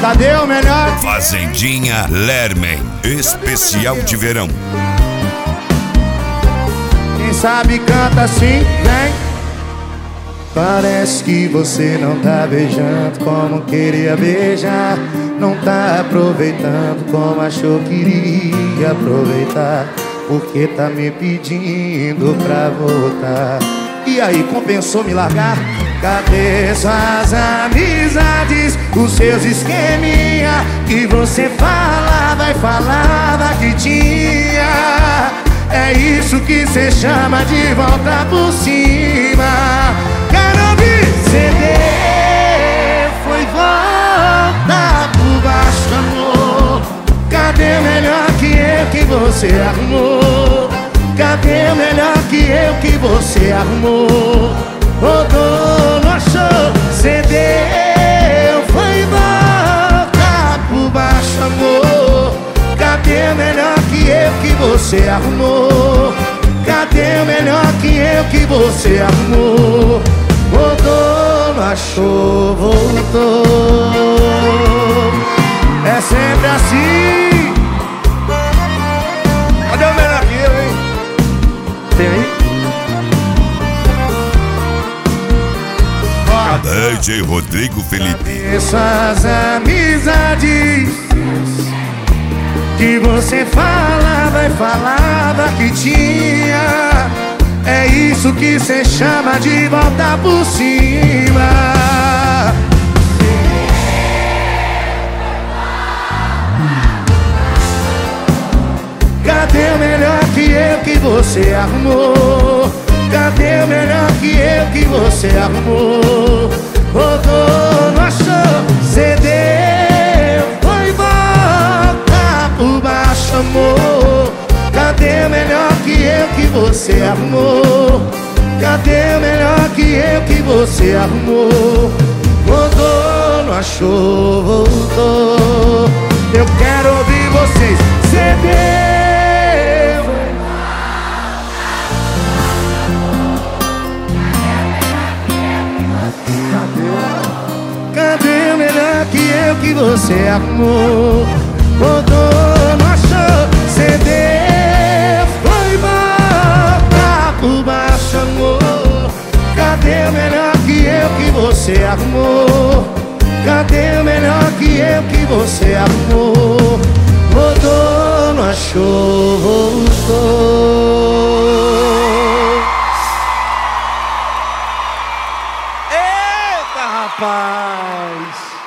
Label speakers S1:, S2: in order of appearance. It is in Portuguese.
S1: Cadê o melhor?
S2: Fazendinha Lermen, especial de verão.
S1: Quem sabe canta assim, vem. Parece que você não tá beijando como queria beijar. Não tá aproveitando como achou que iria aproveitar. Porque tá me pedindo pra voltar. E aí, compensou me largar? Cadê suas amizades, os seus esqueminha que você falava e falava que tinha? É isso que cê chama de volta por cima. Quero ouvir CD, foi volta por baixo, amor. Cadê o melhor que você arrumou? Cadê o melhor que você arrumou? O dono achou, CD, foi volta por baixo, amor. Cadê o melhor que você arrumou? Cadê o melhor que você arrumou? O dono achou, voltou. É sempre assim. Cadê o melhor que eu, hein? Tem aí?
S2: DJ Rodrigo Felipe.
S1: Essas amizades que você falava e falava que tinha, é isso que cê chama de volta por cima. Cadê o melhor que você arrumou? Cadê o melhor que você arrumou? O dono achou, CD, foi volta por baixo, amor. Cadê o melhor que você arrumou? Cadê o melhor que você arrumou? O dono achou, voltou. Eu quero ouvir vocês, CD. Cadê o melhor que você arrumou? O dono achou, CD, foi volta por baixo, amor. Cadê o melhor que você arrumou? Cadê o melhor que você arrumou? O dono achou, voltou. Eita, rapaz!